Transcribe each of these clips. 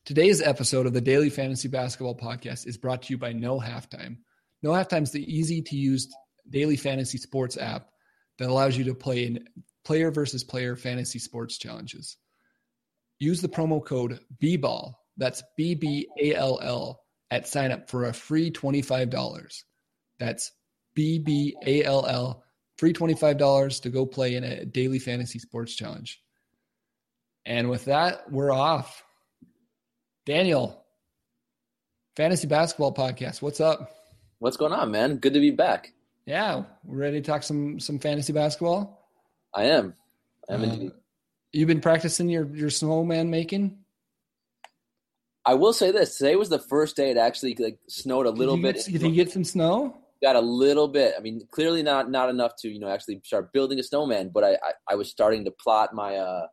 Today's episode of the Daily Fantasy Basketball Podcast is brought to you by No Halftime. No Halftime is the easy-to-use daily fantasy sports app that allows you to play in player versus player fantasy sports challenges. Use the promo code BBALL, that's BBALL, at sign up for a free $25. That's BBALL, free $25 to go play in a daily fantasy sports challenge. And with that, we're off. Daniel, Fantasy Basketball Podcast, what's up? What's going on, man? Good to be back. Yeah, we're ready to talk some fantasy basketball? I am indeed. You've been practicing your snowman making? I will say this. Today was the first day it actually snowed a little bit. Did you get some snow? Got a little bit. I mean, clearly not enough to, actually start building a snowman, but I was starting to plot my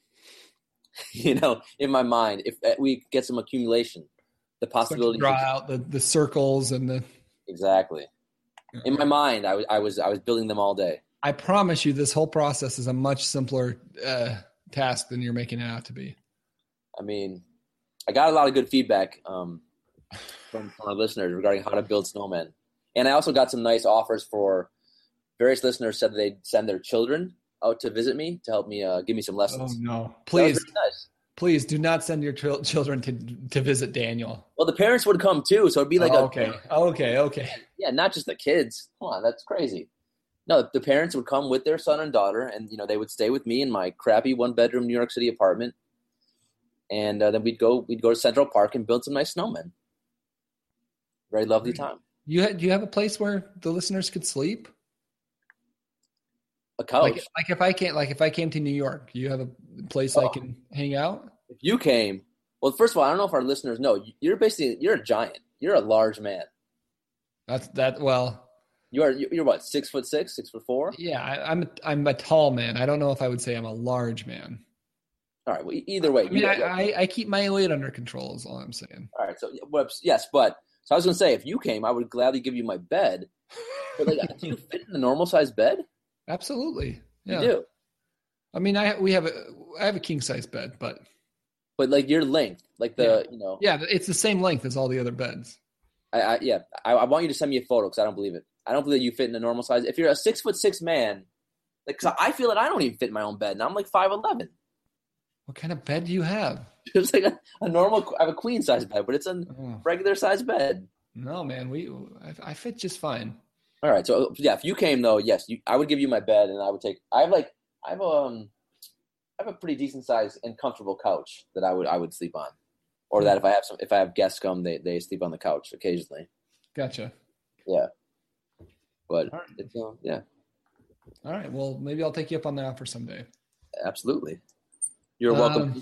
in my mind, if we get some accumulation, the possibility. Draw out the circles and the. Exactly. In my mind, I was building them all day. I promise you, this whole process is a much simpler task than you're making it out to be. I mean, I got a lot of good feedback from our listeners regarding how to build snowmen, and I also got some nice offers for various listeners. Said that they'd send their children out to visit me to help me give me some lessons. Oh no! Please, nice. Please do not send your children to visit Daniel. Well, the parents would come too, so it'd be like okay. Yeah, not just the kids. Come on, that's crazy. No, the parents would come with their son and daughter, and they would stay with me in my crappy 1-bedroom New York City apartment, and then we'd go to Central Park and build some nice snowmen. Very lovely time. Do you have a place where the listeners could sleep? A couch. Like if I came to New York, do you have a place I can hang out? If you came, well, first of all, I don't know if our listeners know. You're a giant. You're a large man. Well. You're what, 6'6", 6'4"? Yeah, I'm a tall man. I don't know if I would say I'm a large man. All right. Well, either way. I mean, I keep my weight under control is all I'm saying. All right. So yes, so I was going to say, if you came, I would gladly give you my bed. But do you fit in a normal size bed? Absolutely. Yeah. You do. I mean, I have a king size bed, but your length, Yeah, it's the same length as all the other beds. I want you to send me a photo because I don't believe it. I don't believe that you fit in a normal size. If you're a 6'6" man, cause I feel that I don't even fit in my own bed, and I'm like 5'11". What kind of bed do you have? It's like a normal. I have a queen size bed, but it's a regular size bed. No, man, I fit just fine. All right, so yeah, if you came though, yes, I would give you my bed, and I would take. I have a pretty decent size and comfortable couch that I would sleep on, or that if I have guests come, they sleep on the couch occasionally. Gotcha. Yeah, but right. It's yeah. All right, well, maybe I'll take you up on the offer someday. Absolutely, you're welcome.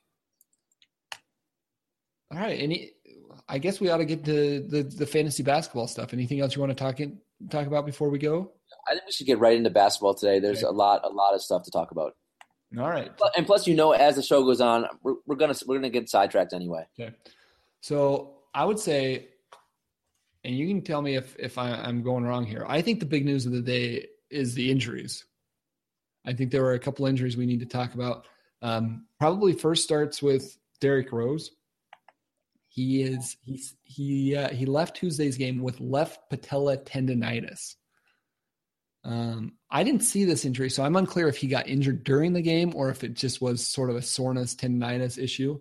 All right, I guess we ought to get to the fantasy basketball stuff. Anything else you want to talk about before we go? I think we should get right into basketball today. There's a lot of stuff to talk about. All right. And plus, as the show goes on, we're gonna get sidetracked anyway. Okay. So I would say, and you can tell me if I'm going wrong here. I think the big news of the day is the injuries. I think there were a couple injuries we need to talk about. Probably first starts with Derrick Rose. He left Tuesday's game with left patella tendonitis. I didn't see this injury, so I'm unclear if he got injured during the game or if it just was sort of a soreness tendonitis issue.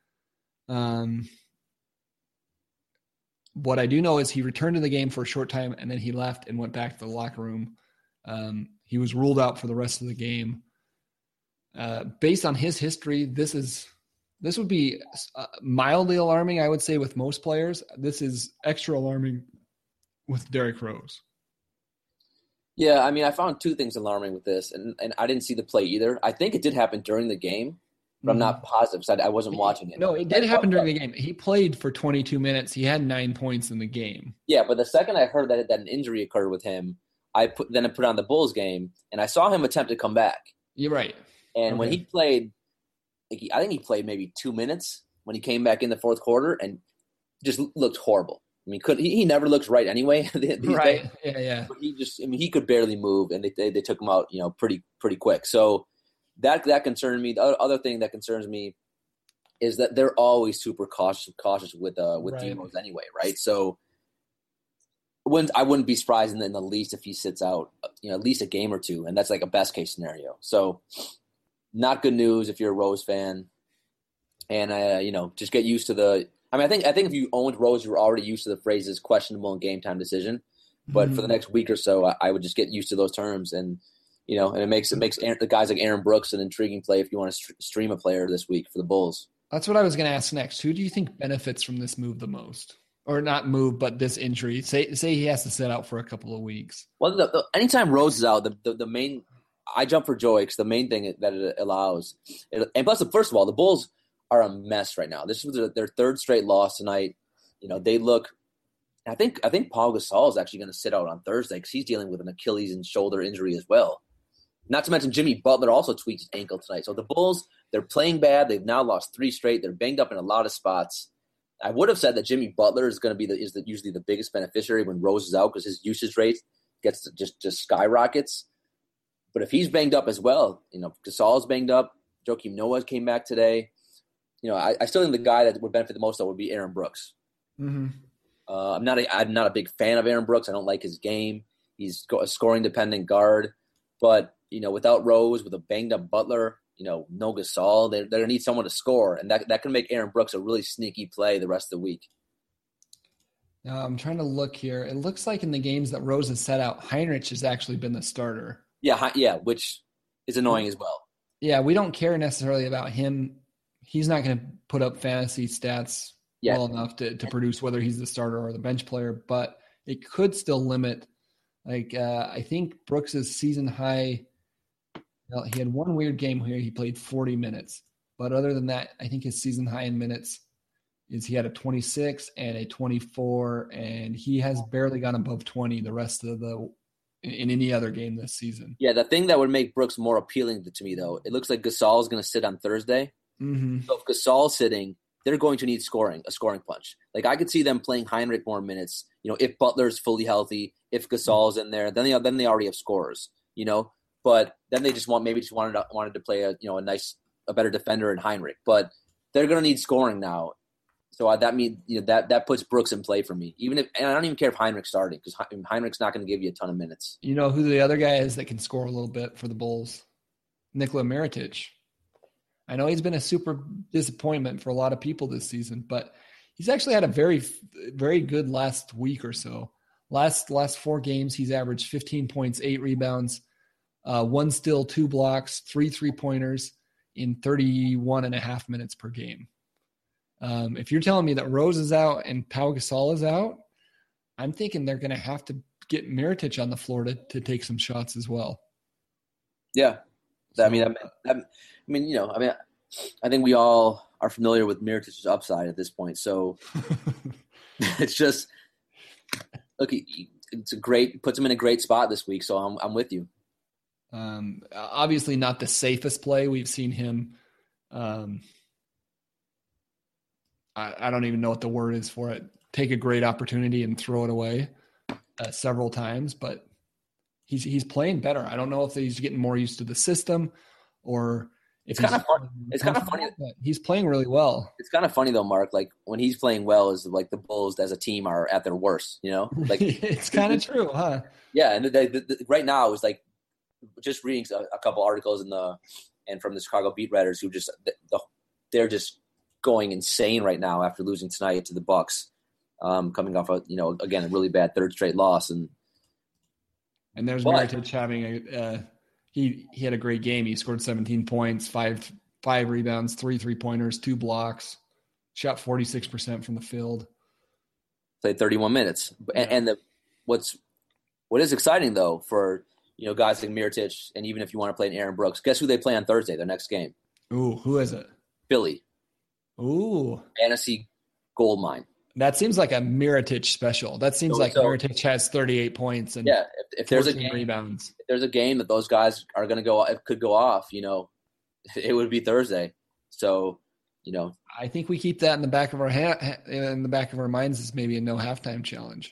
What I do know is he returned to the game for a short time and then he left and went back to the locker room. He was ruled out for the rest of the game. Based on his history, this would be mildly alarming, I would say, with most players. This is extra alarming with Derrick Rose. Yeah, I mean, I found two things alarming with this, and I didn't see the play either. I think it did happen during the game, but I'm not positive because I wasn't watching it. No, it did happen during the game. He played for 22 minutes. He had 9 points in the game. Yeah, but the second I heard that an injury occurred with him, I put on the Bulls game, and I saw him attempt to come back. You're right. And when he played, I think he played maybe 2 minutes when he came back in the fourth quarter and just looked horrible. I mean, he never looks right anyway. Right. Days. Yeah. But he could barely move, and they took him out, pretty quick. So that concerned me. The other thing that concerns me is that they're always super cautious with Right. D-Rose anyway, right? So I wouldn't be surprised in the least if he sits out, at least a game or two, and that's like a best case scenario. So not good news if you're a Rose fan, and just get used to the. I think if you owned Rose, you were already used to the phrases questionable and game time decision. But for the next week or so, I would just get used to those terms, and it makes the guys like Aaron Brooks an intriguing play if you want to stream a player this week for the Bulls. That's what I was going to ask next. Who do you think benefits from this move the most? Or not move, but this injury. Say he has to sit out for a couple of weeks. Well, anytime Rose is out, the main I jump for joy because the main thing that it allows, and plus, first of all, the Bulls are a mess right now. This was their third straight loss tonight. They look. I think Paul Gasol is actually going to sit out on Thursday because he's dealing with an Achilles and shoulder injury as well. Not to mention Jimmy Butler also tweaked his ankle tonight. So the Bulls, they're playing bad. They've now lost 3 straight. They're banged up in a lot of spots. I would have said that Jimmy Butler is going to be usually the biggest beneficiary when Rose is out because his usage rate gets to just skyrockets. But if he's banged up as well, Gasol's banged up. Joakim Noah came back today. I still think the guy that would benefit the most though would be Aaron Brooks. Mm-hmm. I'm not a big fan of Aaron Brooks. I don't like his game. He's a scoring dependent guard, but without Rose, with a banged up Butler, no Gasol, they're gonna need someone to score, and that can make Aaron Brooks a really sneaky play the rest of the week. I'm trying to look here. It looks like in the games that Rose has set out, Heinrich has actually been the starter. Yeah, which is annoying as well. Yeah, we don't care necessarily about him. He's not going to put up fantasy stats well enough to produce whether he's the starter or the bench player, but it could still limit. I think Brooks's season high. Well, he had one weird game where he played 40 minutes, but other than that, I think his season high in minutes is he had a 26 and a 24, and he has barely gone above 20 the rest of in any other game this season. Yeah, the thing that would make Brooks more appealing to me, though, it looks like Gasol is going to sit on Thursday. Mm-hmm. So if Gasol's sitting, they're going to need a scoring punch. I could see them playing Heinrich more minutes. If Butler's fully healthy, if Gasol's in there, then they already have scorers. But then they just wanted to play a better defender in Heinrich. But they're going to need scoring now. So that means that puts Brooks in play for me. And I don't even care if Heinrich's starting because Heinrich's not going to give you a ton of minutes. You know who the other guy is that can score a little bit for the Bulls? Nikola Mirotic. I know he's been a super disappointment for a lot of people this season, but he's actually had a very, very good last week or so. Last 4 games, he's averaged 15 points, 8 rebounds, 1 steal, 2 blocks, 3 3-pointers in 31 and a half minutes per game. If you're telling me that Rose is out and Pau Gasol is out, I'm thinking they're going to have to get Mirotic on the floor to take some shots as well. Yeah. I think we all are familiar with Mirotic's upside at this point. So it's just look, puts him in a great spot this week. So I'm with you. Obviously not the safest play. We've seen him. I don't even know what the word is for it. Take a great opportunity and throw it away several times, but he's playing better. I don't know if he's getting more used to the system or if it's kind of funny. But he's playing really well. It's kind of funny though, Mark. When he's playing well, is like the Bulls as a team are at their worst. It's kind of true, huh? Yeah, and right now it's like just reading a couple articles and from the Chicago beat writers who they're just going insane right now after losing tonight to the Bucks, coming off again a really bad third straight loss and there's Mirotic having he had a great game. He scored 17 points, 5 rebounds, 3 3-pointers, 2 blocks, shot 46% from the field. Played 31 minutes. And what is exciting though for guys like Mirotic, and even if you want to play an Aaron Brooks, guess who they play on Thursday, their next game? Ooh, who is it? Philly. Ooh. Fantasy gold mine. That seems like a Mirotic special. That seems like Mirotic has 38 points and if there's a game, rebounds. If there's a game that those guys are going to could go off, it would be Thursday. So, I think we keep that in the back of our minds as maybe a no halftime challenge.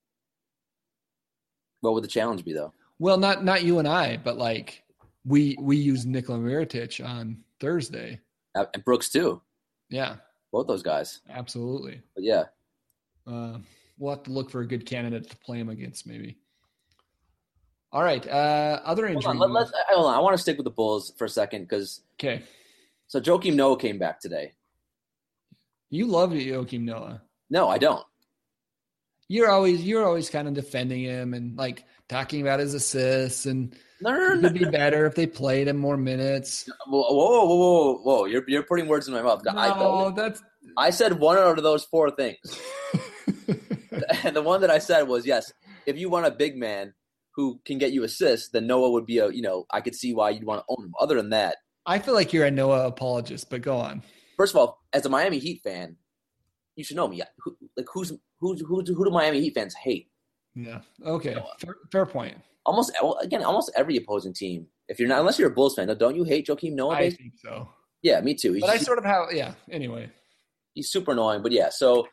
What would the challenge be though? Well, not you and I, but we use Nikola Mirotic on Thursday. And Brooks too. Yeah. Both those guys. Absolutely. But yeah. We'll have to look for a good candidate to play him against, maybe. All right. Other injury. Hold on. I want to stick with the Bulls for a second because. Okay. So Joakim Noah came back today. You love Joakim Noah. No, I don't. You're always kind of defending him and like talking about his assists and it would be better if they played him more minutes. Whoa! You're putting words in my mouth. I said one out of those four things, and the one that I said was yes. If you want a big man who can get you assists, then Noah would be I could see why you'd want to own him. Other than that, I feel like you're a Noah apologist, but go on. First of all, as a Miami Heat fan, you should know me. Who do Miami Heat fans hate? Yeah. Okay. Fair point. Almost every opposing team. Unless you're a Bulls fan, don't you hate Joakim Noah? I think so. Yeah, me too. But I sort of have. Yeah. Anyway, he's super annoying. But yeah, so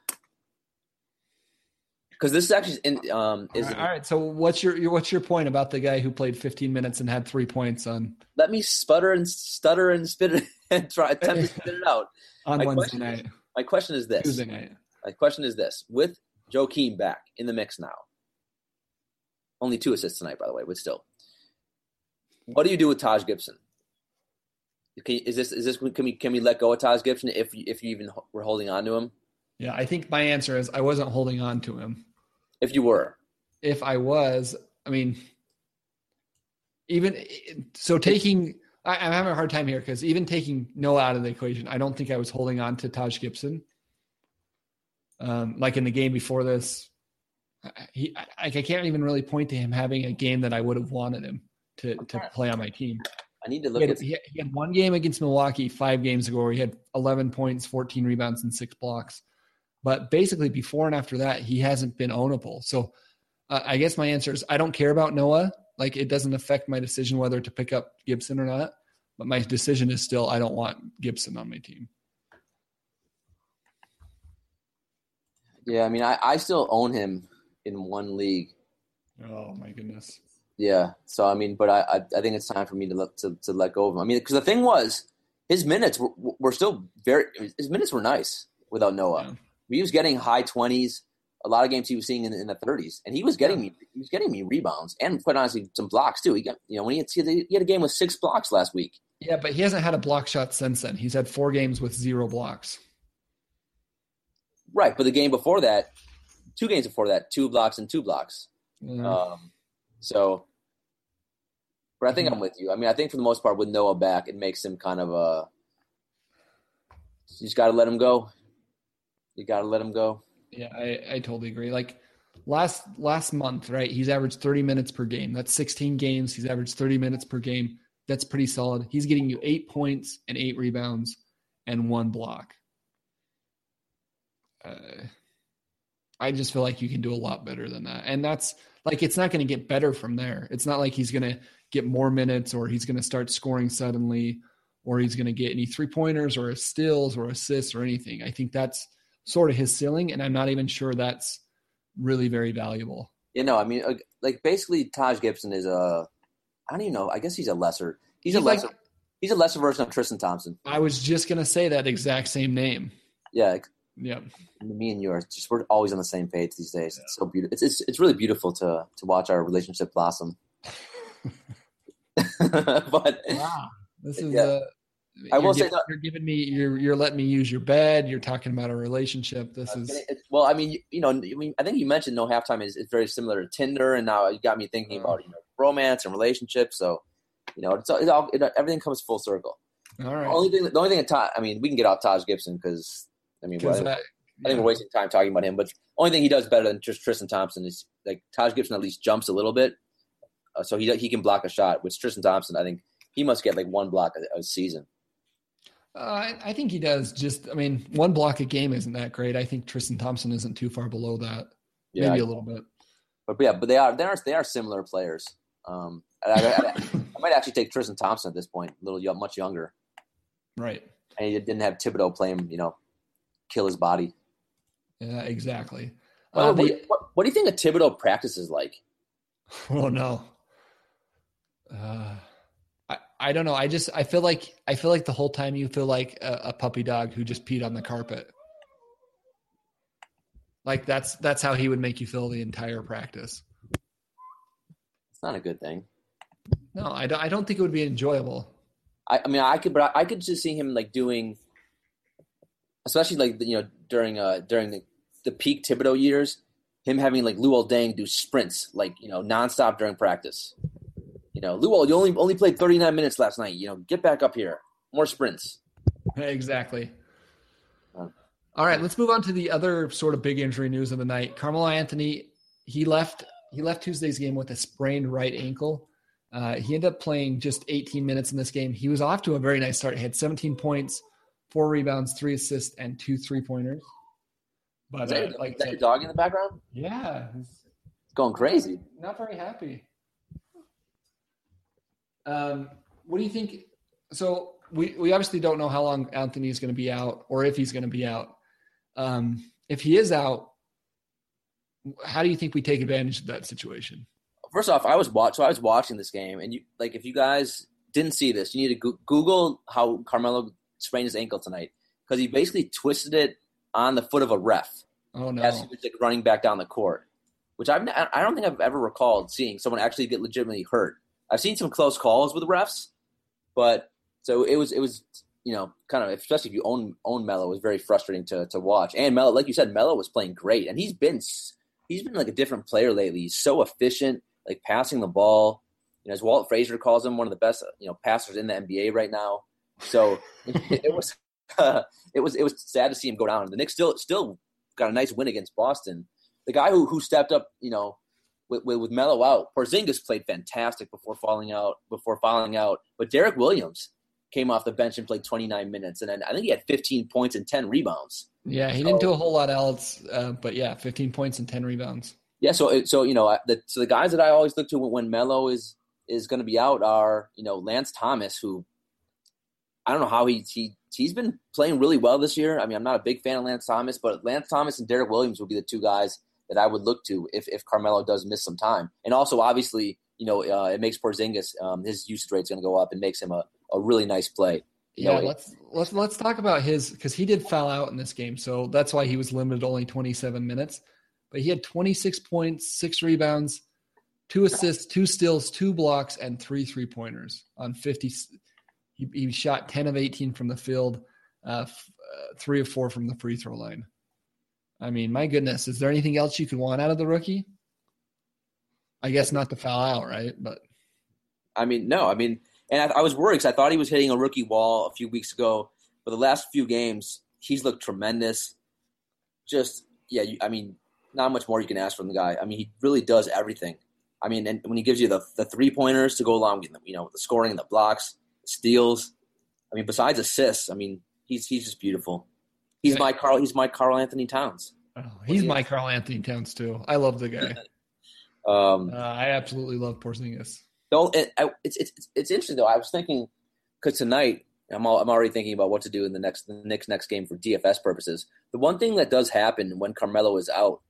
because this is actually all right. So what's your point about the guy who played 15 minutes and had 3 points on? Let me sputter and stutter and spit it and attempt to spit it out on Wednesday night. My question is this. Tuesday night. My question is this: with Joakim back in the mix now, only 2 assists tonight, by the way, but still, what do you do with Taj Gibson? Can we let go of Taj Gibson if you even were holding on to him? Yeah, I think my answer is I wasn't holding on to him. If you were, if I was, I mean, even so, I'm having a hard time here because even taking Noah out of the equation, I don't think I was holding on to Taj Gibson. Like in the game before this, I can't even really point to him having a game that I would have wanted him to play on my team. I need to look he had one game against Milwaukee 5 games ago where he had 11 points, 14 rebounds, and 6 blocks. But basically before and after that, he hasn't been ownable. So I guess my answer is I don't care about Noah. Like it doesn't affect my decision whether to pick up Gibson or not. But my decision is still I don't want Gibson on my team. Yeah, I mean, I still own him in one league. Oh my goodness. Yeah, so I mean, but I think it's time for me to let go of him. I mean, because the thing was, his minutes were still his minutes were nice without Noah. Yeah. He was getting high 20s. A lot of games he was seeing in the 30s, and he was getting me rebounds and quite honestly some blocks too. He got when he had a game with 6 blocks last week. Yeah, but he hasn't had a block shot since then. He's had 4 games with 0 blocks. Right, but the game before that, 2 games before that, 2 blocks and 2 blocks. Yeah. But I think I'm with you. I mean, I think for the most part with Noah back, it makes him kind of you just got to let him go. You got to let him go. Yeah, I totally agree. Like last month, right? He's averaged 30 minutes per game. That's 16 games. He's averaged 30 minutes per game. That's pretty solid. He's getting you 8 points and 8 rebounds and 1 block. I just feel like you can do a lot better than that. And that's like, it's not going to get better from there. It's not like he's going to get more minutes or he's going to start scoring suddenly or he's going to get any 3-pointers or steals or assists or anything. I think that's sort of his ceiling, and I'm not even sure that's really very valuable. I mean, like basically Taj Gibson is I don't even know. I guess he's a lesser version of Tristan Thompson. I was just going to say that exact same name. Yeah. Yeah. Me and you we're always on the same page these days. Yeah. It's so beautiful. It's really beautiful to watch our relationship blossom. But wow. This is I will say you're giving me you're letting me use your bed. You're talking about a relationship. This is well. I mean, I think you mentioned No Halftime is very similar to Tinder, and now you got me thinking about romance and relationships. So everything comes full circle. All right. The only thing I mean, we can get off Taj Gibson because I think we're wasting time talking about him. But the only thing he does better than Tristan Thompson is like Taj Gibson at least jumps a little bit, so he can block a shot. Which Tristan Thompson, I think he must get like 1 block a season. I think he does. Just, I mean, 1 block a game isn't that great. I think Tristan Thompson isn't too far below that. Yeah, maybe a little bit. But they are similar players. I might actually take Tristan Thompson at this point, much younger. Right. And he didn't have Thibodeau play him, kill his body. Yeah, exactly. What do you think a Thibodeau practice is like? Oh no. I don't know. I feel like the whole time you feel like a puppy dog who just peed on the carpet. Like that's how he would make you feel the entire practice. It's not a good thing. No, I don't think it would be enjoyable. I mean, I could just see him like doing, especially like during the peak Thibodeau years, him having like Luol Deng do sprints like nonstop during practice. Luol, you only played 39 minutes last night. Get back up here, more sprints. Exactly. All right, let's move on to the other sort of big injury news of the night. Carmelo Anthony, he left Tuesday's game with a sprained right ankle. He ended up playing just 18 minutes in this game. He was off to a very nice start. He had 17 points, 4 rebounds, 3 assists, and 2 3-pointers. But is that your dog in the background? Yeah. It's going crazy. Not very happy. What do you think? So we obviously don't know how long Anthony is going to be out or if he's going to be out. If he is out, how do you think we take advantage of that situation? First off, I was watching this game, and if you guys didn't see this, you need to Google how Carmelo sprained his ankle tonight, because he basically twisted it on the foot of a ref. Oh no! As he was running back down the court, which I don't think I've ever recalled seeing someone actually get legitimately hurt. I've seen some close calls with refs, but so it was kind of, especially if you own Melo, it was very frustrating to watch. And Melo, like you said, Melo was playing great, and he's been like a different player lately. He's so efficient, like passing the ball. As Walt Frazier calls him, one of the best passers in the NBA right now. So it was sad to see him go down. The Knicks still got a nice win against Boston. The guy who stepped up, with Melo out, Porzingis played fantastic before falling out. But Derek Williams came off the bench and played 29 minutes, and then I think he had 15 points and 10 rebounds. Yeah, he didn't do a whole lot else, but yeah, 15 points and 10 rebounds. Yeah, so the guys that I always look to when Melo is going to be out are Lance Thomas, who I don't know how he's been playing really well this year. I mean, I'm not a big fan of Lance Thomas, but Lance Thomas and Derek Williams would be the two guys that I would look to if Carmelo does miss some time. And also, obviously, it makes Porzingis, his usage rate's going to go up and makes him a really nice play. Let's talk about his, because he did foul out in this game, so that's why he was limited to only 27 minutes. But he had 26 points, 6 rebounds, 2 assists, 2 steals, 2 blocks, and 3 3-pointers on 50. He shot 10 of 18 from the field, 3 of 4 from the free throw line. I mean, my goodness, is there anything else you could want out of the rookie? I guess not to foul out, right? But I mean, no. I mean, and I was worried because I thought he was hitting a rookie wall a few weeks ago. But the last few games, he's looked tremendous. Just, yeah, not much more you can ask from the guy. I mean, he really does everything. I mean, and when he gives you the 3-pointers to go along with, the scoring and the blocks, steals. I mean, besides assists, I mean, he's just beautiful. He's my Karl Anthony Towns. Oh, he's my Karl Anthony Towns too. I love the guy. I absolutely love Porzingis. It's interesting though. I was thinking, because tonight I'm already thinking about what to do in the Knicks next game for DFS purposes. The one thing that does happen when Carmelo is out,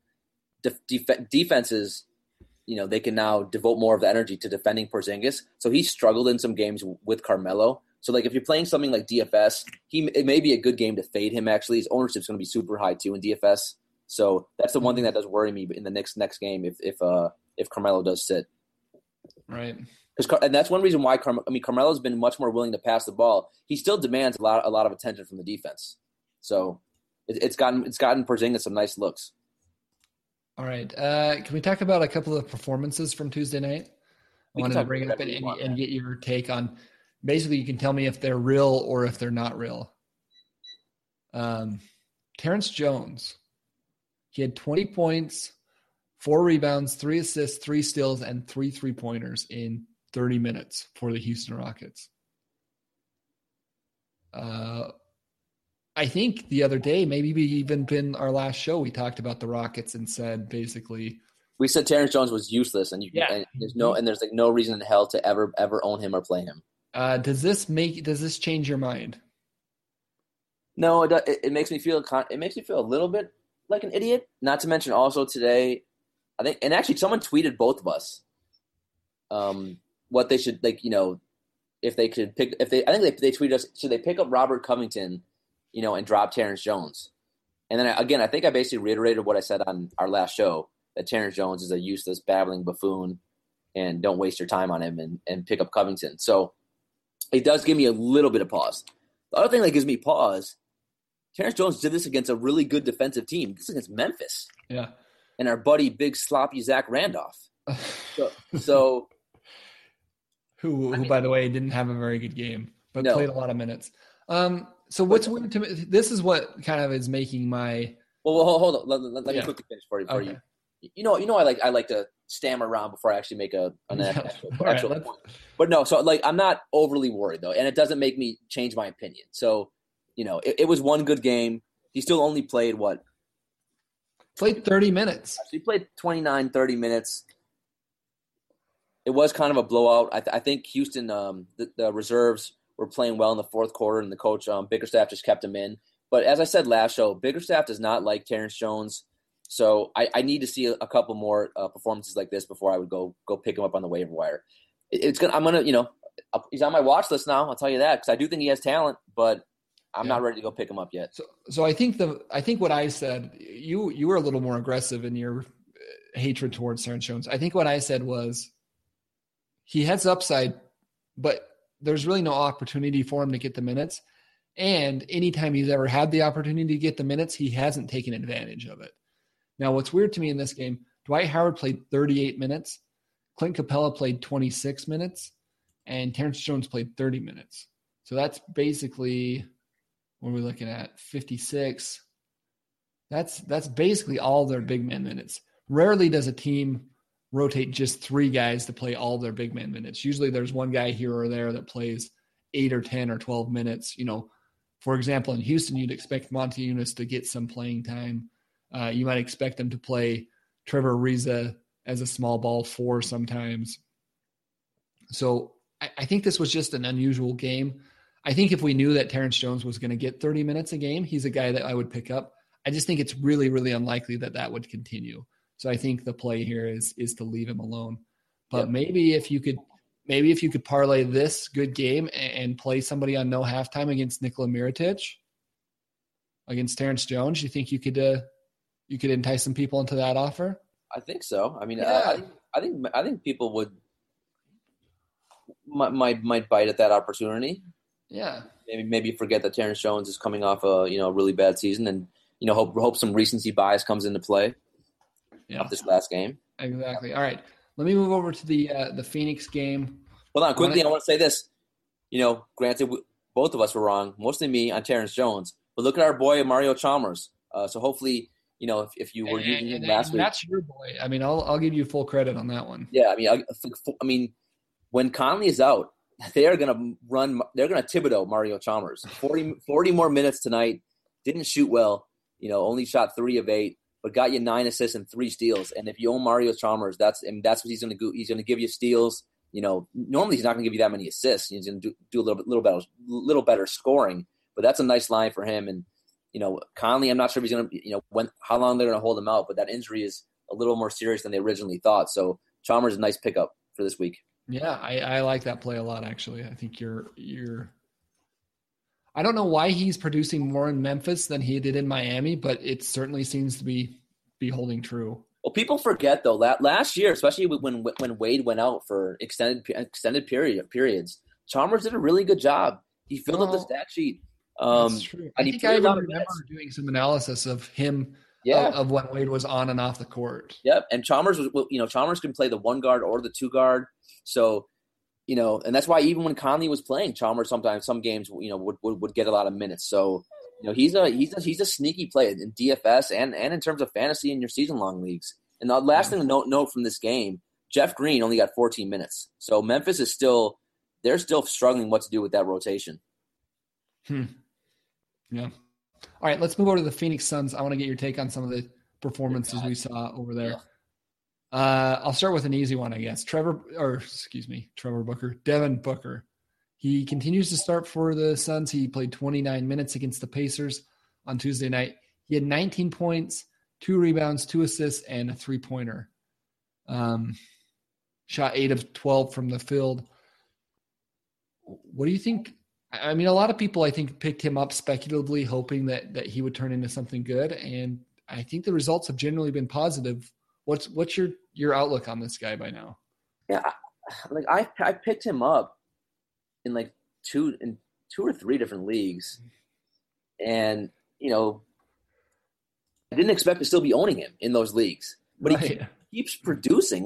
defenses, they can now devote more of the energy to defending Porzingis. So he struggled in some games with Carmelo. So, if you're playing something like DFS, it may be a good game to fade him, actually. His ownership's going to be super high, too, in DFS. So that's the one thing that does worry me in the next game if Carmelo does sit. Right. And that's one reason why Carmelo's been much more willing to pass the ball. He still demands a lot of attention from the defense. So it's gotten Porzingis some nice looks. All right. Can we talk about a couple of performances from Tuesday night? I wanted to bring it up and get your take on. Basically, you can tell me if they're real or if they're not real. Terrence Jones, he had 20 points, 4 rebounds, 3 assists, 3 steals, and 3 3-pointers in 30 minutes for the Houston Rockets. I think the other day, maybe we even been our last show, we talked about the Rockets and said basically we said Terrence Jones was useless, and there's no reason in hell to ever own him or play him. Does this change your mind? No, it makes me feel a little bit like an idiot. Not to mention also today, I think, and actually someone tweeted both of us, what they should if they could pick, I think they tweeted us, should they pick up Robert Covington, and drop Terrence Jones? And then I think I basically reiterated what I said on our last show, that Terrence Jones is a useless, babbling buffoon, and don't waste your time on him and pick up Covington. So it does give me a little bit of pause. The other thing that gives me pause, Terrence Jones did this against a really good defensive team. This is against Memphis. Yeah. And our buddy, big sloppy Zach Randolph. So who, by the way, didn't have a very good game, but played a lot of minutes. So what's weird to me, this is what kind of is making my. Well, hold on. Let me quickly finish for you. I like to stammer around before I actually make an actual point. But no, so I'm not overly worried though, and it doesn't make me change my opinion. So, it was one good game. He still only played what? Played 30 minutes. So he played 29, 30 minutes. It was kind of a blowout. I think Houston, the reserves were playing well in the fourth quarter, and the coach, Bickerstaff, just kept him in. But as I said last show, Bickerstaff does not like Terrence Jones. So I need to see a couple more performances like this before I would go pick him up on the waiver wire. He's on my watch list now. I'll tell you that, because I do think he has talent, but I'm not ready to go pick him up yet. So I think what I said, you were a little more aggressive in your hatred towards Terrence Jones. I think what I said was he has upside, but there's really no opportunity for him to get the minutes. And anytime he's ever had the opportunity to get the minutes, he hasn't taken advantage of it. Now, what's weird to me in this game, Dwight Howard played 38 minutes, Clint Capella played 26 minutes, and Terrence Jones played 30 minutes. So that's basically, what are we looking at, 56. That's basically all their big man minutes. Rarely does a team rotate just 3 guys to play all their big man minutes. Usually there's one guy here or there that plays 8 or 10 or 12 minutes. For example, in Houston, you'd expect Monty Eunice to get some playing time. You might expect him to play Trevor Ariza as a small ball 4 sometimes. So I think this was just an unusual game. I think if we knew that Terrence Jones was going to get 30 minutes a game, he's a guy that I would pick up. I just think it's really, really unlikely that would continue. So I think the play here is to leave him alone. But maybe if you could parlay this good game and play somebody on no halftime against Nikola Mirotic, against Terrence Jones, you think you could entice some people into that offer? I think so. I mean, I think people might bite at that opportunity. Yeah. Maybe forget that Terrence Jones is coming off a really bad season, and hope some recency bias comes into play. Of this last game. Exactly. All right. Let me move over to the Phoenix game. Hold on, quickly. I want to say this. Granted, both of us were wrong, mostly me on Terrence Jones. But look at our boy Mario Chalmers. So hopefully, if you were using him last week, that's your boy. I mean, I'll give you full credit on that one. Yeah. I mean, when Conley is out, they're going to Thibodeau Mario Chalmers. 40 more minutes tonight. Didn't shoot well. Only shot 3 of 8. But got you 9 assists and 3 steals. And if you own Mario Chalmers, that's what he's going to do. He's going to give you steals. Normally he's not going to give you that many assists. He's going to do a little better scoring. But that's a nice line for him. And Conley, I'm not sure if he's going to how long they're going to hold him out. But that injury is a little more serious than they originally thought. So Chalmers is a nice pickup for this week. Yeah, I like that play a lot. Actually, I think you're. I don't know why he's producing more in Memphis than he did in Miami, but it certainly seems to be holding true. Well, people forget though, last year, especially when Wade went out for extended periods, Chalmers did a really good job. He filled up the stat sheet. That's true. I think I remember doing some analysis of him, of when Wade was on and off the court. Yep, and Chalmers Chalmers can play the 1 guard or the 2 guard, so. And that's why even when Conley was playing, Chalmers sometimes some games would get a lot of minutes. So he's a sneaky player in DFS and in terms of fantasy in your season long leagues. And the last thing to note from this game, Jeff Green only got 14 minutes. So Memphis is still struggling what to do with that rotation. Yeah. All right, let's move over to the Phoenix Suns. I want to get your take on some of the performances we saw over there. Yeah. I'll start with an easy one, I guess. Devin Booker. He continues to start for the Suns. He played 29 minutes against the Pacers on Tuesday night. He had 19 points, 2 rebounds, 2 assists, and a 3-pointer. Shot 8 of 12 from the field. What do you think? I mean, a lot of people, I think, picked him up speculatively, hoping that he would turn into something good. And I think the results have generally been positive. What's your outlook on this guy by now? Yeah, I picked him up in like two or three different leagues, and I didn't expect to still be owning him in those leagues, but right. he keeps producing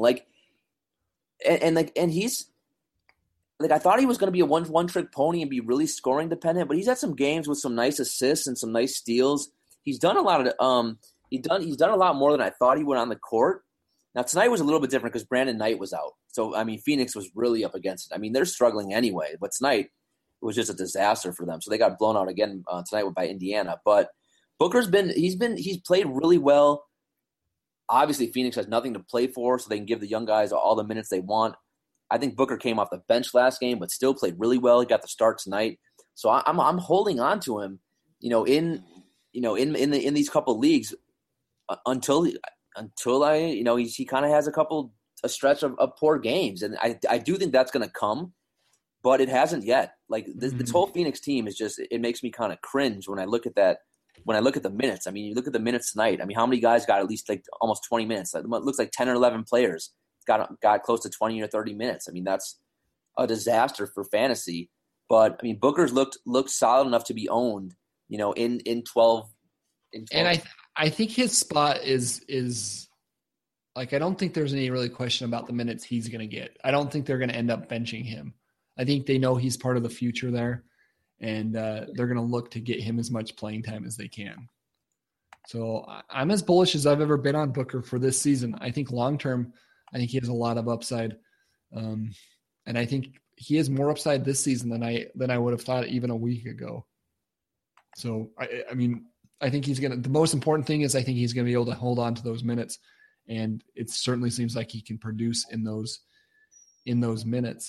and he's like, I thought he was going to be a one trick pony and be really scoring dependent, but he's had some games with some nice assists and some nice steals. He's done a lot of he's done a lot more than I thought he would on the court. Now tonight was a little bit different because Brandon Knight was out, so I mean Phoenix was really up against it. I mean they're struggling anyway, but tonight it was just a disaster for them. So they got blown out again tonight by Indiana. But Booker's he's played really well. Obviously Phoenix has nothing to play for, so they can give the young guys all the minutes they want. I think Booker came off the bench last game, but still played really well. He got the start tonight, so I'm holding on to him, in these couple leagues until he kind of has a stretch of poor games, and I do think that's going to come, but it hasn't yet. Like this whole Phoenix team is just, it makes me kind of cringe when I look at that. When I look at the minutes, I mean, you look at the minutes tonight. I mean, how many guys got at least like almost 20 minutes? It looks like 10 or 11 players got close to 20 or 30 minutes. I mean, that's a disaster for fantasy. But I mean, Booker's looked solid enough to be owned, in 12. And I think his spot is like, I don't think there's any really question about the minutes he's going to get. I don't think they're going to end up benching him. I think they know he's part of the future there, and they're going to look to get him as much playing time as they can. So I'm as bullish as I've ever been on Booker for this season. I think long-term, I think he has a lot of upside. And I think he has more upside this season than I would have thought even a week ago. So, I mean, I think the most important thing is I think he's going to be able to hold on to those minutes. And it certainly seems like he can produce in those minutes.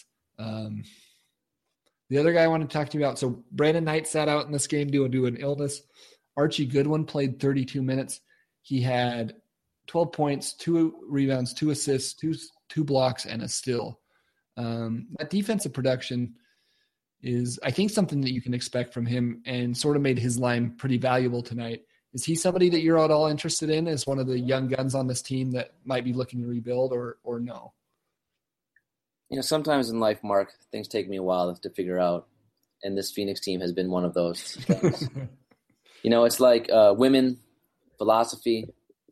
The other guy I want to talk to you about, so Brandon Knight sat out in this game due to an illness. Archie Goodwin played 32 minutes. He had 12 points, 2 rebounds, 2 assists, two blocks, and a steal. That defensive production is, I think, something that you can expect from him, and sort of made his line pretty valuable tonight. Is he somebody that you're at all interested in as one of the young guns on this team that might be looking to rebuild, or no? Sometimes in life, Mark, things take me a while to figure out, and this Phoenix team has been one of those things. It's like women, philosophy.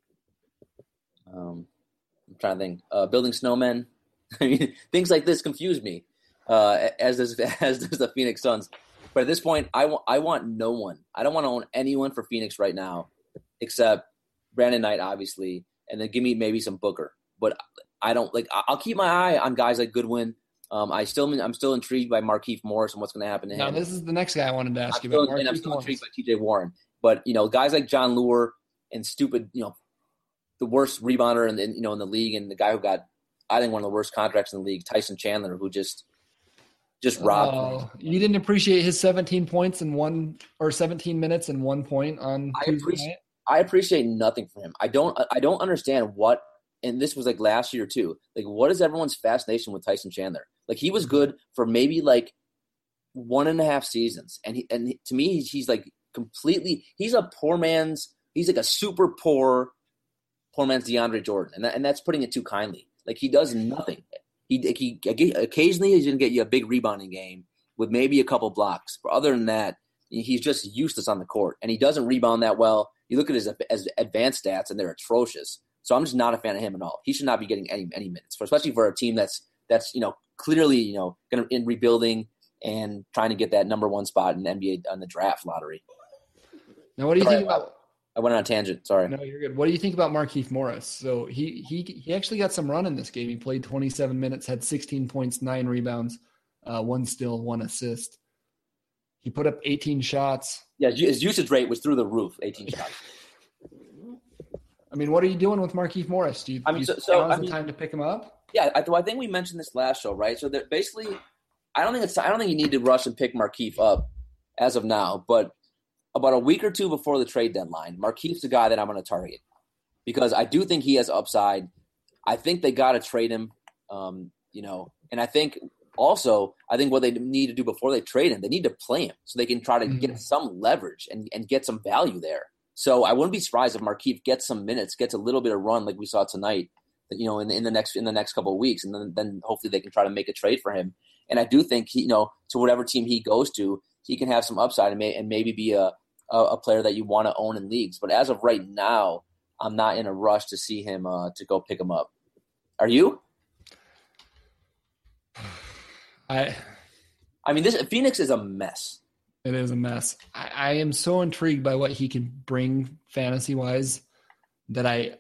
I'm trying to think. Building snowmen. I mean, things like this confuse me, as does the Phoenix Suns. But at this point, I want no one. I don't want to own anyone for Phoenix right now, except Brandon Knight, obviously, and then give me maybe some Booker. But I don't like. I'll keep my eye on guys like Goodwin. I'm still intrigued by Markieff Morris and what's going to happen to him. Now, this is the next guy I wanted to ask you about. I'm still intrigued by T.J. Warren. But guys like John Lure and stupid, the worst rebounder in the league, and the guy who got, I think, one of the worst contracts in the league, Tyson Chandler, who just robbed. You didn't appreciate his 17 points in 17 minutes and 1 point on Tuesday night? I appreciate nothing from him. I don't understand what, and this was like last year too. Like, what is everyone's fascination with Tyson Chandler? Like, he was good for maybe like 1.5 seasons, and to me he's like completely. He's a poor man's. He's like a super poor man's DeAndre Jordan, and that's putting it too kindly. Like, he does nothing. He occasionally he's going to get you a big rebounding game with maybe a couple blocks. But other than that, he's just useless on the court, and he doesn't rebound that well. You look at his advanced stats, and they're atrocious. So I'm just not a fan of him at all. He should not be getting any minutes, especially for a team that's clearly going to in rebuilding and trying to get that number 1 spot in the NBA on the draft lottery. Now, what do you think about? I went on a tangent. Sorry. No, you're good. What do you think about Markieff Morris? So he actually got some run in this game. He played 27 minutes, had 16 points, 9 rebounds, 1 steal, 1 assist. He put up 18 shots. Yeah, his usage rate was through the roof. 18 shots. I mean, what are you doing with Markieff Morris? Do you now's the time to pick him up? Yeah, I think we mentioned this last show, right? So that basically, I don't think you need to rush and pick Markieff up as of now, but about a week or two before the trade deadline, Markieff's the guy that I'm going to target because I do think he has upside. I think they got to trade him, and I think Also, I think what they need to do before they trade him, they need to play him so they can try to Mm-hmm. get some leverage and get some value there. So I wouldn't be surprised if Markieff gets some minutes, gets a little bit of run like we saw tonight, you know, in the next couple of weeks, and then hopefully they can try to make a trade for him. And I do think he, you know, to whatever team he goes to, he can have some upside and maybe be a player that you want to own in leagues. But as of right now, I'm not in a rush to see him to go pick him up. Are you? I mean, this Phoenix is a mess. It is a mess. I am so intrigued by what he can bring fantasy-wise that I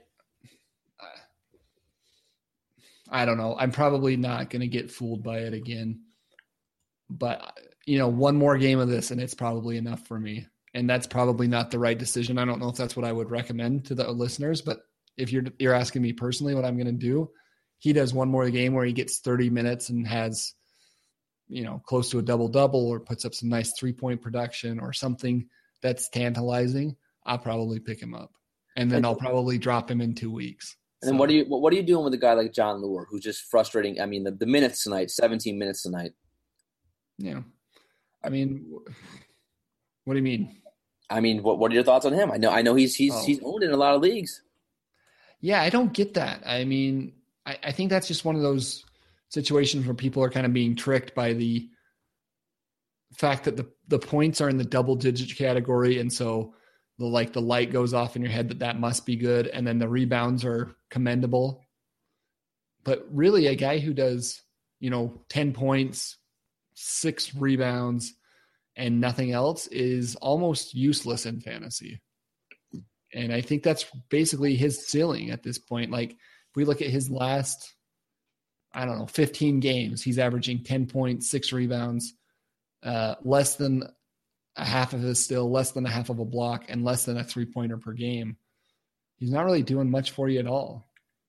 don't know. I'm probably not going to get fooled by it again. But, you know, one more game of this and it's probably enough for me. And that's probably not the right decision. I don't know if that's what I would recommend to the listeners, but if you're asking me personally what I'm going to do, he does one more game where he gets 30 minutes and has, you know, close to a double-double or puts up some nice 3-point production or something that's tantalizing, I'll probably pick him up. And then I'll probably drop him in 2 weeks. And then what are you doing with a guy like Jon Leuer, who's just frustrating? I mean, the minutes tonight, 17 minutes tonight. Yeah. I mean, what do you mean? I mean, what are your thoughts on him? I know he's owned in a lot of leagues. Yeah, I don't get that. I mean, I think that's just one of those situations where people are kind of being tricked by the fact that the points are in the double digit category. And so the light goes off in your head that must be good. And then the rebounds are commendable. But really a guy who does, you know, 10 points, 6 rebounds and nothing else is almost useless in fantasy. And I think that's basically his ceiling at this point. Like if we look at his last, 15 games, he's averaging 10 points, 6 rebounds, less than a half of his steal, less than a half of a block, and less than a 3-pointer per game. He's not really doing much for you at all.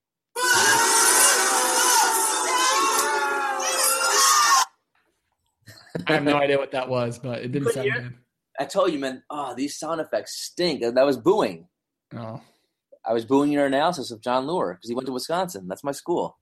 I have no idea what that was, but it didn't sound good. I told you, man, these sound effects stink. That was booing. Oh. I was booing your analysis of Jon Leuer because he went to Wisconsin. That's my school.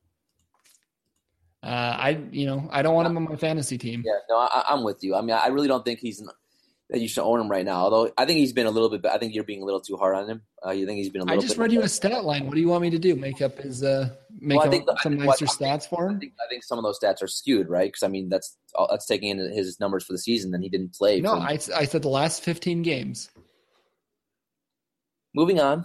I don't want him on my fantasy team. Yeah, no, I'm with you. I mean, I really don't think that you should own him right now. Although I think he's been a little bit. I think you're being a little too hard on him. You think he's been a little. I just read you a stat line. What do you want me to do? Make up his some nicer stats for him? I think some of those stats are skewed, right? Because I mean, that's taking in his numbers for the season. Then he didn't play. No, I said the last 15 games. Moving on.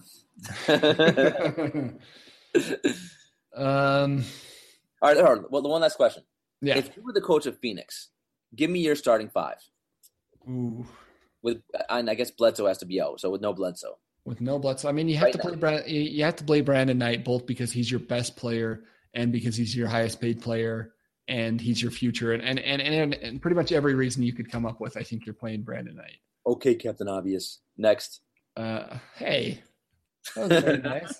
All right. Well, the one last question. Yeah. If you were the coach of Phoenix, give me your starting 5. Ooh. And I guess Bledsoe has to be out. So with no Bledsoe. With no Bledsoe, I mean, you have to play Brandon Knight both because he's your best player and because he's your highest paid player and he's your future and pretty much every reason you could come up with. I think you're playing Brandon Knight. Okay, Captain Obvious. Next. Hey, that was very nice.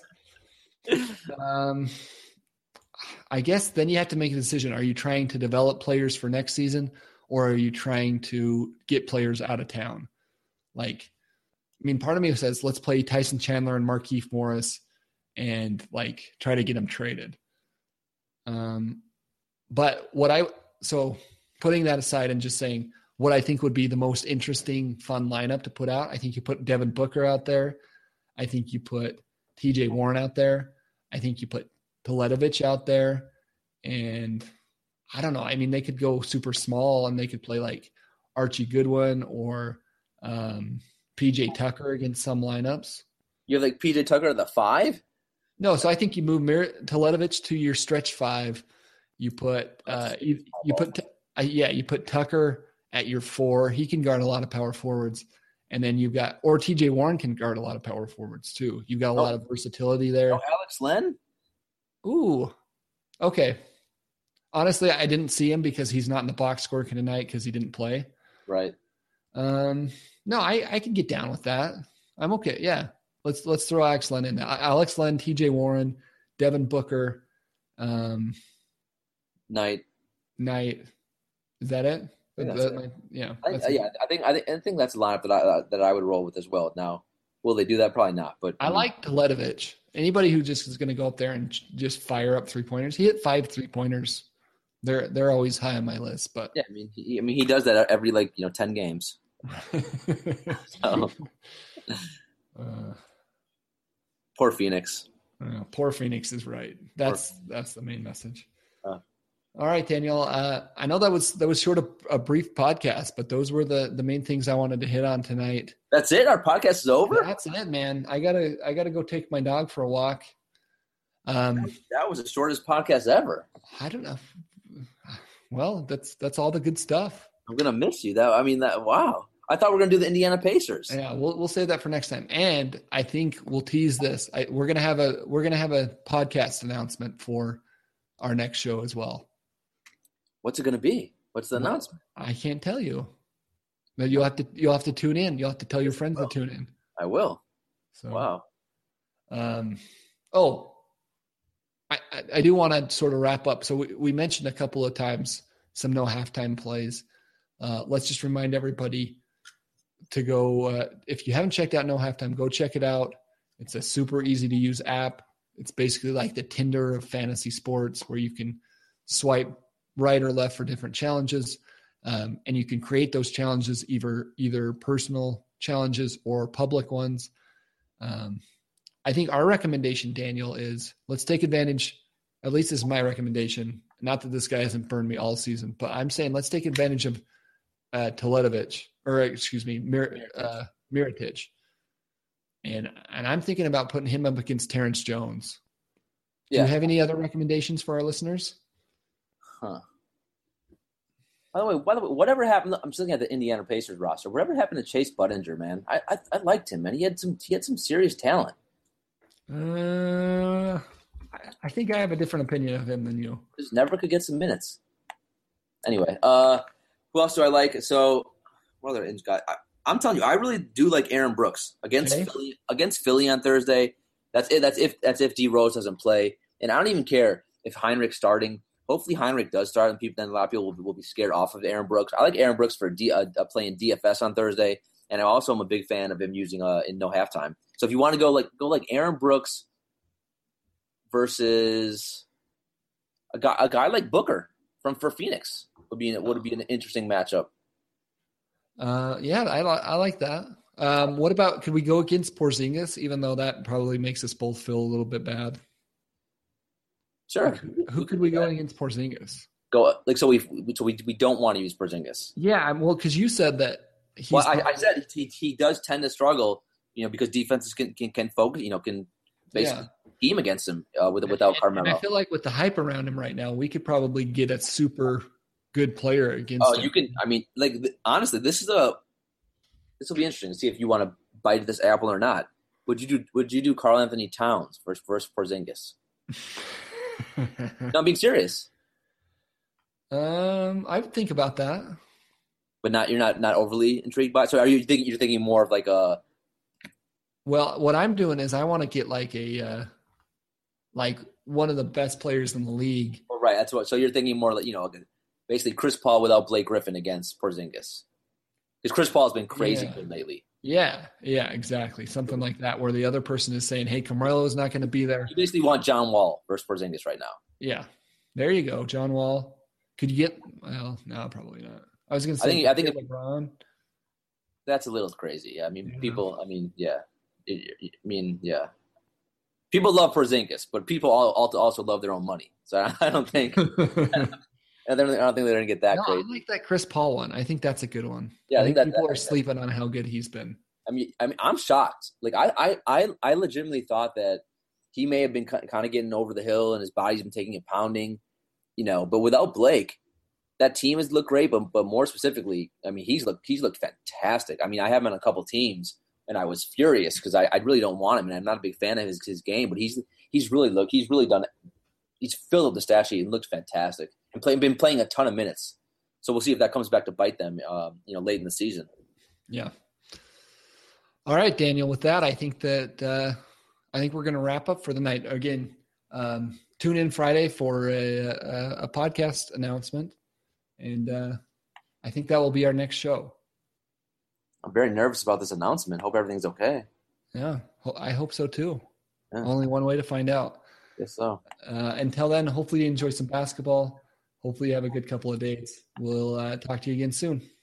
I guess then you have to make a decision. Are you trying to develop players for next season or are you trying to get players out of town? Like, I mean, part of me says, let's play Tyson Chandler and Markieff Morris and like try to get them traded. But putting that aside and just saying what I think would be the most interesting, fun lineup to put out, I think you put Devin Booker out there. I think you put TJ Warren out there. I think you put Teletovic out there. And I don't know. I mean, they could go super small and they could play like Archie Goodwin or PJ Tucker against some lineups. You have like PJ Tucker at the 5? No, so I think you move Teletovic to your stretch 5. You put you put Tucker at your 4. He can guard a lot of power forwards, and then you've got TJ Warren can guard a lot of power forwards too. You've got a lot of versatility there. Alex Len. Ooh, okay. Honestly, I didn't see him because he's not in the box score tonight because he didn't play. Right. No, I can get down with that. I'm okay. Yeah. Let's throw Alex Len in there. Alex Len, TJ Warren, Devin Booker, Knight. Is that it? Yeah. I think that's a lineup that I would roll with as well. Now, will they do that? Probably not. But I like Teletovic. Anybody who just is going to go up there and just fire up 3-pointers. He hit 5 3-pointers They're always high on my list, but Yeah, he does that every 10 games. So, poor Phoenix. Poor Phoenix is right. That's the main message. Uh, All right, Daniel. I know that was sort of a brief podcast, but those were the main things I wanted to hit on tonight. That's it. Our podcast is over. That's it, man. I gotta go take my dog for a walk. That was the shortest podcast ever. I don't know. Well, that's all the good stuff. I'm gonna miss you. Wow. I thought we were gonna do the Indiana Pacers. Yeah, we'll save that for next time. And I think we'll tease this. We're gonna have a podcast announcement for our next show as well. What's it gonna be? What's the announcement? I can't tell you. But you'll have to tune in. You'll have to tell your friends to tune in. I will. So, wow. I do want to sort of wrap up. So we mentioned a couple of times some no halftime plays. Let's just remind everybody to go. If you haven't checked out No Halftime, go check it out. It's a super easy to use app. It's basically like the Tinder of fantasy sports, where you can swipe right or left for different challenges. And you can create those challenges, either personal challenges or public ones. I think our recommendation, Daniel, is let's take advantage, at least this is my recommendation. Not that this guy hasn't burned me all season, but I'm saying let's take advantage of Mirotic. And I'm thinking about putting him up against Terrence Jones. Do you have any other recommendations for our listeners? Huh. By the way, whatever happened? I'm just looking at the Indiana Pacers roster. Whatever happened to Chase Budinger, man? I liked him, man. He had some serious talent. I think I have a different opinion of him than you. Just never could get some minutes. Anyway, who else do I like? So, what other Inge guy? I'm telling you, I really do like Aaron Brooks against Philly on Thursday. That's it. That's if D Rose doesn't play, and I don't even care if Heinrich's starting. Hopefully Heinrich does start, and then a lot of people will be scared off of Aaron Brooks. I like Aaron Brooks for playing DFS on Thursday, and I also am a big fan of him using in no halftime. So if you want to go like Aaron Brooks versus a guy like Booker for Phoenix would be an interesting matchup. Yeah, I like that. What about, could we go against Porzingis, even though that probably makes us both feel a little bit bad? Sure. Who could we go against Porzingis? So we don't want to use Porzingis. Yeah, well, because you said that. I said he does tend to struggle, because defenses can focus, can basically scheme against him without Carmelo. And I feel like with the hype around him right now, we could probably get a super good player against him. You can. Honestly, this will be interesting to see if you want to bite this apple or not. Would you do Karl Anthony Towns versus Porzingis? No, I'm being serious. I would think about that, but you're not overly intrigued by it. So you're thinking more of like a. Well, what I'm doing is I want to get like like one of the best players in the league. Oh, right, that's what. So you're thinking more like basically Chris Paul without Blake Griffin against Porzingis, because Chris Paul has been crazy good lately. Yeah, exactly. Something like that, where the other person is saying, "Hey, Carmelo is not going to be there." You basically want John Wall versus Porzingis right now. Yeah, there you go, John Wall. Could you get? Well, no, probably not. I was going to say, I think LeBron. That's a little crazy. People. People love Porzingis, but people also love their own money. So I don't think. I don't think they're going to get that crazy. I like that Chris Paul one. I think that's a good one. Yeah, I think people are sleeping on how good he's been. I'm shocked. Like I legitimately thought that he may have been kind of getting over the hill and his body's been taking a pounding, But without Blake, that team has looked great. But more specifically, he's looked fantastic. I have him on a couple teams, and I was furious because I really don't want him, and I'm not a big fan of his game. But he's really done it. He's filled up the stat sheet and looked fantastic and been playing a ton of minutes. So we'll see if that comes back to bite them, late in the season. Yeah. All right, Daniel. With that, I think we're going to wrap up for the night. Again, tune in Friday for a podcast announcement, and I think that will be our next show. I'm very nervous about this announcement. Hope everything's okay. Yeah, I hope so too. Yeah. Only one way to find out. Guess so. Until then, hopefully you enjoy some basketball. hopefully you have a good couple of dates. We'll talk to you again soon.